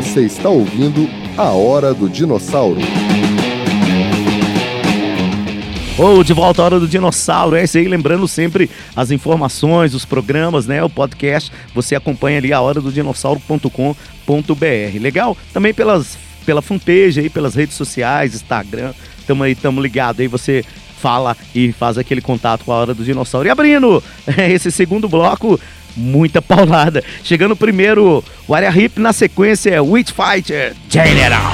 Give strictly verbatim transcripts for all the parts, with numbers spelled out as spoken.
Você está ouvindo A Hora do Dinossauro. Ou oh, de volta à Hora do Dinossauro, é isso aí, lembrando sempre as informações, os programas, né, o podcast, você acompanha ali a hora do dinossauro ponto com ponto b r. Legal? Também pelas, pela fanpage aí, pelas redes sociais, Instagram, tamo aí, tamo ligado aí, você fala e faz aquele contato com a Hora do Dinossauro. E abrindo esse segundo bloco, muita paulada. Chegando primeiro o Área Hip, na sequência Witch Fighter General.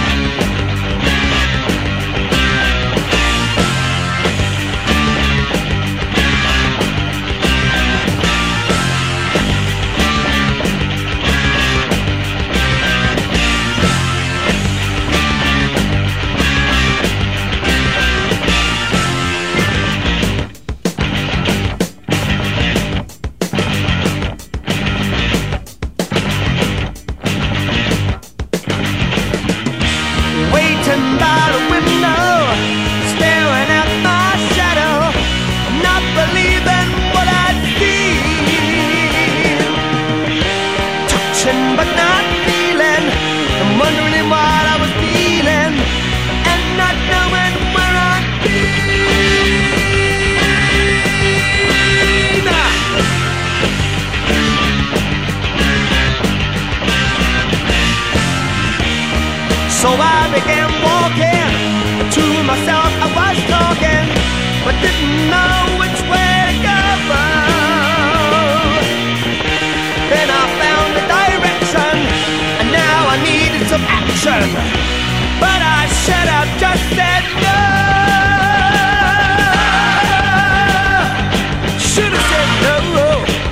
So I began walking, to myself I was talking, but didn't know which way to go. Then I found the direction, and now I needed some action, but I should have just said no. Should have said no.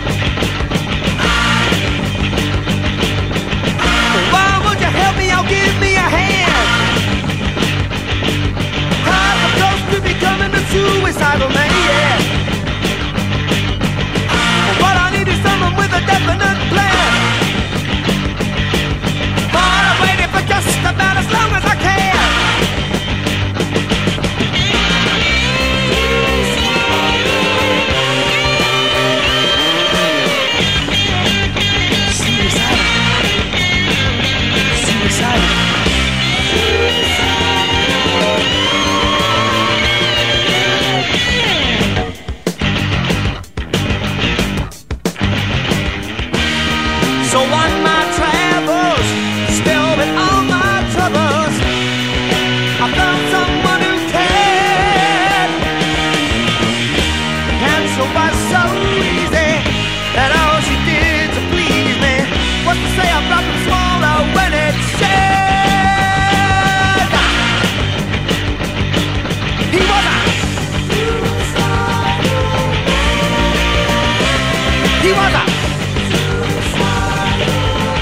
Why would you help me out, give me a hand? I'm close to becoming a suicidal man. What I need is someone with a definite plan. But I waited for just about as long as I can. So on my travels, still with all my troubles, I found someone who cared. And so it was so easy that all she did to please me was to say I dropped and swallow when it said he was a He was a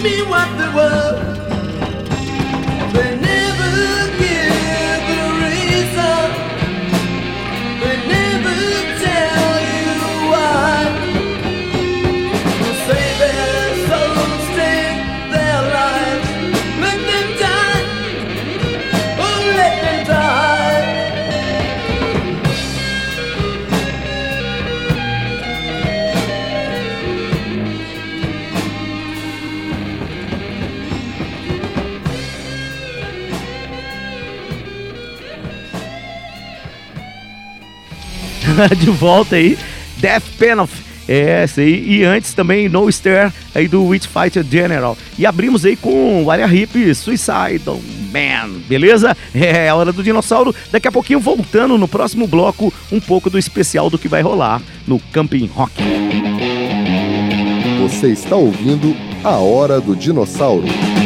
me what they were. They never give a reason. They never tell you why. They say their souls take their lives. Let them die. Oh, let them die. De volta aí, Death Penalty, é essa aí, e antes também No Star aí do Witch Fighter General, e abrimos aí com Área Hip, Suicidal Man, beleza? É a hora do dinossauro, daqui a pouquinho voltando no próximo bloco, um pouco do especial do que vai rolar no Camping Rock. Você está ouvindo A Hora do Dinossauro.